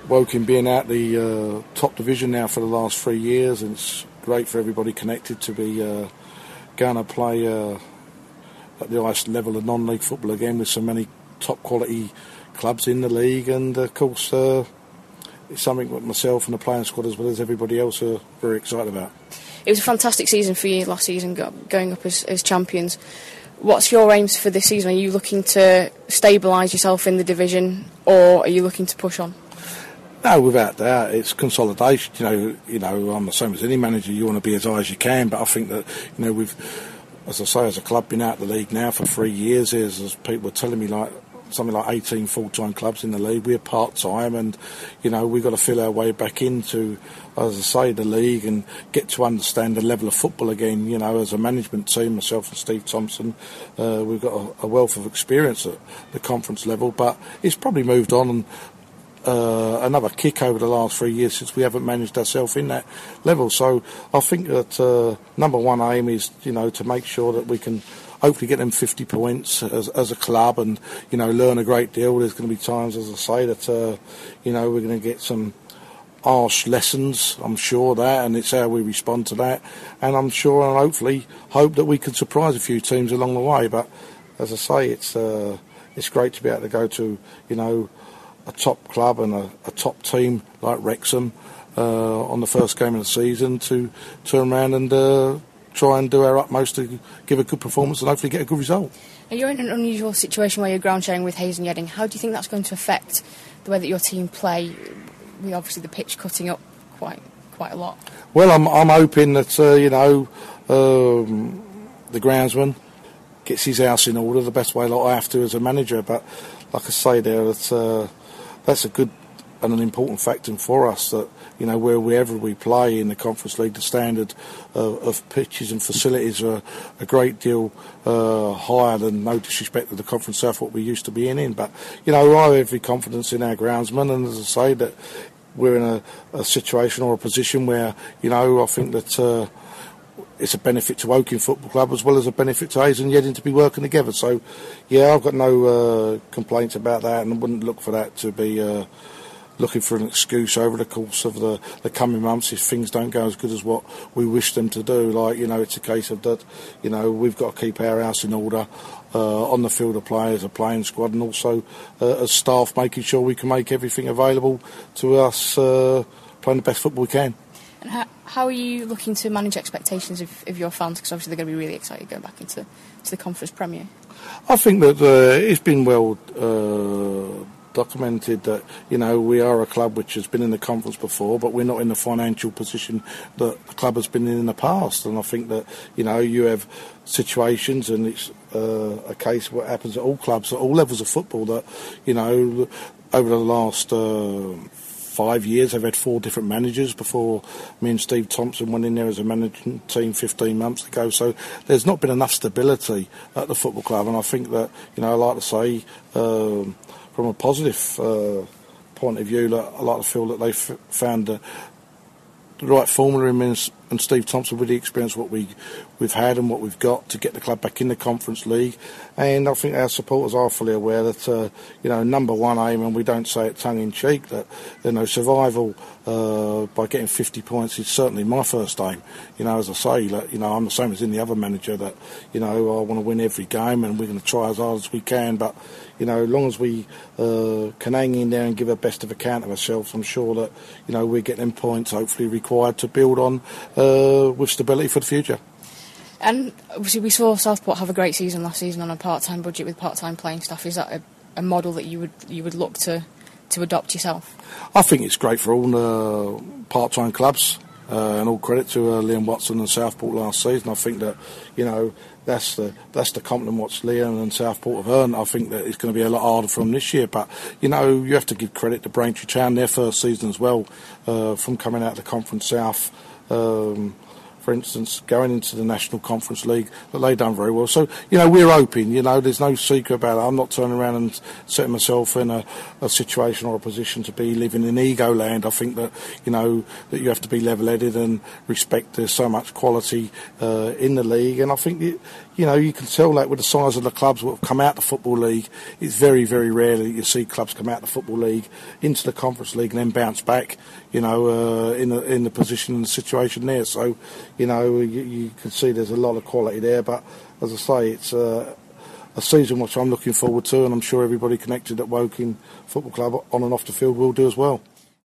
Woking being out the top division now for the last 3 years, and it's great for everybody connected to be going to play at the highest level of non-league football again with so many top quality clubs in the league, and of course it's something that myself and the playing squad as well as everybody else are very excited about. It was a fantastic season for you last season, going up as champions. What's your aims for this season? Are you looking to stabilise yourself in the division, or are you looking to push on? No, without doubt, it's consolidation. You know, I'm the same as any manager. You want to be as high as you can, but I think that we've, as I say, as a club, been out of the league now for 3 years. As people were telling me, something like 18 full-time clubs in the league. We're part-time, and we've got to feel our way back into, as I say, the league and get to understand the level of football again. As a management team, myself and Steve Thompson, we've got a wealth of experience at the conference level, but it's probably moved on and another kick over the last 3 years since we haven't managed ourselves in that level. So I think that number one aim is to make sure that we can hopefully get them 50 points as a club, and learn a great deal. There's going to be times, as I say, that we're going to get some harsh lessons, I'm sure that, and it's how we respond to that, and I'm sure and hopefully hope that we can surprise a few teams along the way. But as I say, it's great to be able to go to a top club and a top team like Wrexham on the first game of the season, to turn around and try and do our utmost to give a good performance and hopefully get a good result. You're in an unusual situation where you're ground sharing with Hayes and Yeading. How do you think that's going to affect the way that your team play, with obviously the pitch cutting up quite a lot? Well, I'm hoping that the groundsman gets his house in order the best way I have to as a manager. But like I say there, that's a good and an important factor for us, that wherever we play in the Conference League, the standard of pitches and facilities are a great deal higher than, no disrespect to the Conference South, what we used to be in. But I have every confidence in our groundsmen, and as I say, that we're in a situation or a position where I think that it's a benefit to Woking Football Club as well as a benefit to Hayes and Yeading to be working together. So yeah, I've got no complaints about that, and I wouldn't look for that to be looking for an excuse over the course of the coming months if things don't go as good as what we wish them to do. It's a case of that, we've got to keep our house in order on the field of play as a playing squad, and also as staff, making sure we can make everything available to us playing the best football we can. And how are you looking to manage expectations of your fans? Because obviously they're going to be really excited going back into the Conference Premier. I think that it's been well documented that we are a club which has been in the conference before, but we're not in the financial position that the club has been in the past. And I think that you have situations, and it's a case of what happens at all clubs at all levels of football, that over the last 5 years I've had 4 different managers before me and Steve Thompson went in there as a management team 15 months ago. So there's not been enough stability at the football club, and I think that I like to say from a positive point of view, I like to feel that they've found the right formula in me and Steve Thompson with the experience what we've had and what we've got to get the club back in the Conference League. And I think our supporters are fully aware that number one aim, and we don't say it tongue in cheek, that survival by getting 50 points is certainly my first aim. As I say, I'm the same as any other manager, that I want to win every game, and we're going to try as hard as we can. But as long as we can hang in there and give our best of account of ourselves, I'm sure that we're getting them points hopefully required to build on with stability for the future. And obviously we saw Southport have a great season last season on a part-time budget with part-time playing staff. Is that a model that you would look to adopt yourself? I think it's great for all the part-time clubs, and all credit to Liam Watson and Southport last season. I think that that's the compliment what Liam and Southport have earned. I think that it's going to be a lot harder for them this year, but you have to give credit to Braintree Town, their first season as well, from coming out of the Conference South. for instance, going into the National Conference League, but they done very well. So, we're hoping, there's no secret about it. I'm not turning around and setting myself in a situation or a position to be living in ego land. I think that, that you have to be level-headed and respect there's so much quality in the league. And I think, you can tell that with the size of the clubs that have come out the Football League. It's very, very rare that you see clubs come out the Football League into the Conference League and then bounce back, in the position and the situation there. So, you can see there's a lot of quality there. But as I say, it's a season which I'm looking forward to, and I'm sure everybody connected at Woking Football Club on and off the field will do as well.